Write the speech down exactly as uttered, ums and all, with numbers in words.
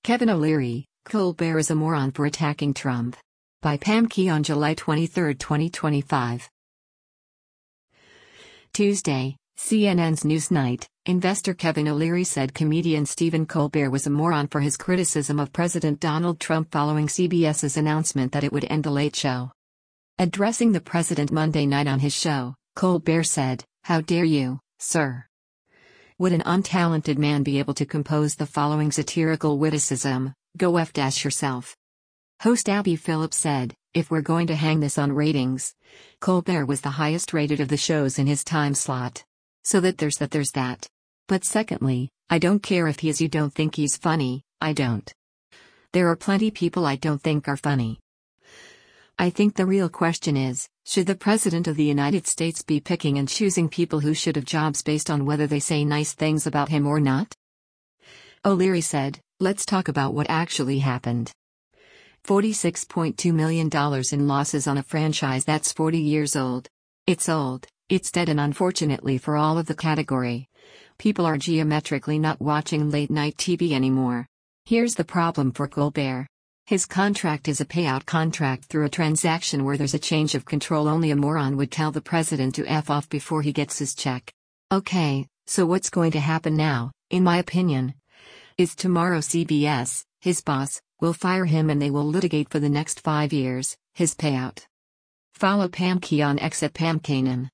Kevin O'Leary, Colbert is a moron for attacking Trump. By Pam Key on July twenty-third, twenty twenty-five. Tuesday, C N N's Newsnight, investor Kevin O'Leary said comedian Stephen Colbert was a moron for his criticism of President Donald Trump following CBS's announcement that it would end The Late Show. Addressing the president Monday night on his show, Colbert said, "How dare you, sir? Would an untalented man be able to compose the following satirical witticism, 'Go F dash yourself'?" Host Abby Phillips said, "If we're going to hang this on ratings, Colbert was the highest rated of the shows in his time slot. So that there's that there's that. But secondly, I don't care if he is you don't think he's funny, I don't. There are plenty people I don't think are funny. I think the real question is, should the President of the United States be picking and choosing people who should have jobs based on whether they say nice things about him or not?" O'Leary said, "Let's talk about what actually happened. forty-six point two million dollars in losses on a franchise that's forty years old. It's old, it's dead, and unfortunately for all of the category, people are geometrically not watching late-night T V anymore. Here's the problem for Colbert. His contract is a payout contract through a transaction where there's a change of control only a moron would tell the president to F off before he gets his check. Okay, so what's going to happen now, in my opinion, is tomorrow C B S, his boss, will fire him and they will litigate for the next five years, his payout." Follow Pam Key on X at Pam Kanan.